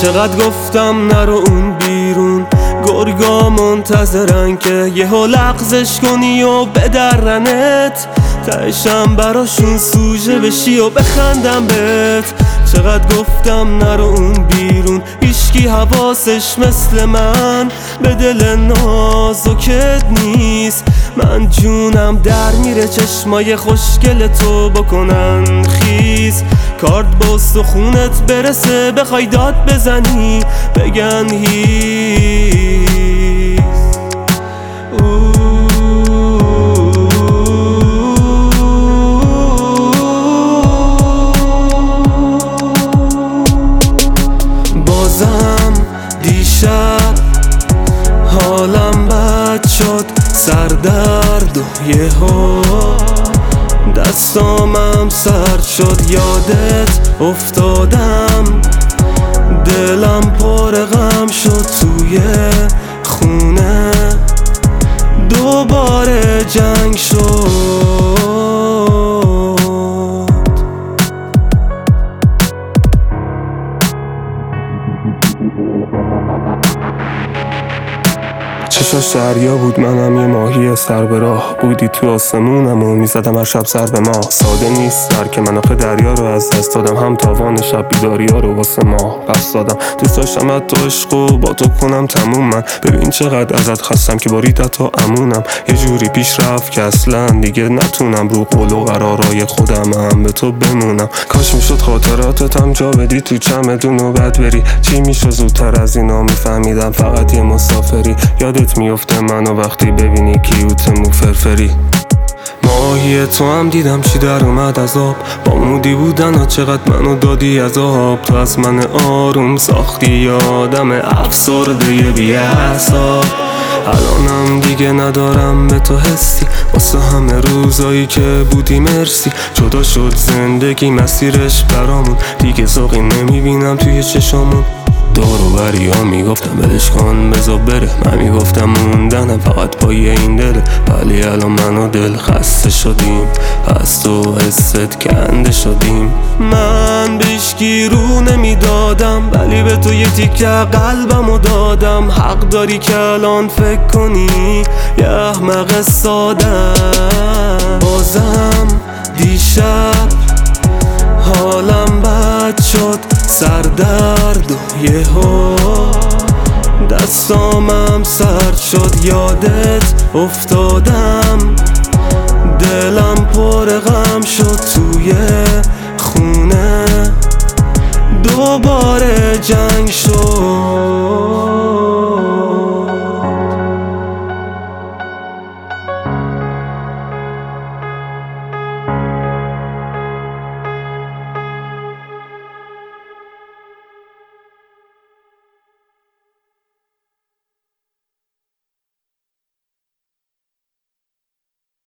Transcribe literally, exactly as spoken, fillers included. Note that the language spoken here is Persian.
چقدر گفتم نرو اون بیرون، گرگا منتظرن که یهو لغزش کنی و بدرنت، تهشم براشون سوژه بشی و بخندم بهت. چقدر گفتم نرو اون بیرون، هیچکی حواسش مثل من به دل نازکت نیست. من جونم در میره چشمای خوشگل تو بکنن خیز، کارد با استخونت برسه بخوای داد بزنی بگن هیز. بازم دیشب حالم بد شد، سردرد و یهو دستامم سرد شد، یادت افتادم دلم پر غم شد، توی خونه دوباره جنگ شد. چشاش دریا بود، منم یه ماهی سر به راه، بودی تو آسمونم و میزدم هر شب سر به ما. ساده نیست درک من آخه دریا رو از دست دادم، هم تاوان شب بیداری ها رو واسه ما پس دادم. دوست داشتم حتی عشق و با تو کنم تموم، من ببین چقدر ازت خستم که باریدت و امونم. یه جوری پیش رفت که اصلا دیگه نتونم رو قول و قرارای خودم هم به تو بمونم. کاش میشد خاطراتت هم جا بدی تو چمدون و بد بری، چی میشه زودتر از اینا میفهمیدم فقط یه مسافری. یادت میفته منو وقتی ببینی کیوت مو فرفری، ماهی تو هم دیدم چی در اومد از آب، با مودی بودن ها چقدر منو دادی از آب. تو از من آروم ساختی یادم افسرده بی اعصاب، الانم دیگه ندارم به تو حسی، واسه همه روزایی که بودی مرسی. جدا شد زندگی مسیرش برامون، دیگه ذوقی نمیبینم توی چشامون. دور و بری ها میگفتم بلش کن بذار بره، من میگفتم موندنم فقط پای این دله، ولی الان من و دل خسته شدیم، از تو حست کنده شدیم. من بیشکی رو نمیدادم ولی به تو یه تیکه قلبمو دادم، حق داری که الان فکر کنی یه احمق سادم. بازم دیشب حالم بد شد، سردرد و یهو دستامم سرد شد، یادت افتادم دلم پر غم شد، توی خونه دوباره جنگ شد.